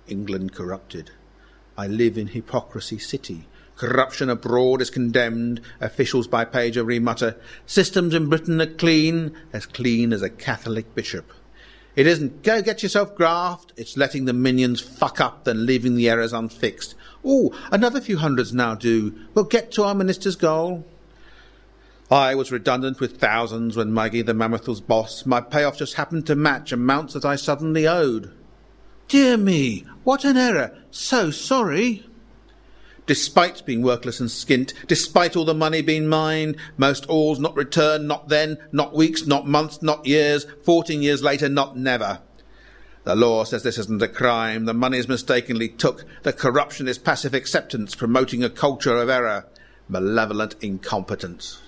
England corrupted. I live in hypocrisy city. Corruption abroad is condemned. Officials by page remutter. Systems in Britain are clean as a Catholic bishop. It isn't go get yourself graft, it's letting the minions fuck up than leaving the errors unfixed. Another few hundreds now do. We'll get to our minister's goal. I was redundant with thousands when Maggie the Mammoth was boss. My payoff just happened to match amounts that I suddenly owed. Dear me, what an error. So sorry. Despite being workless and skint, despite all the money being mine, most all's not returned, not then, not weeks, not months, not years, 14 years later, not never. The law says this isn't a crime, the money is mistakenly took, the corruption is passive acceptance, promoting a culture of error, malevolent incompetence.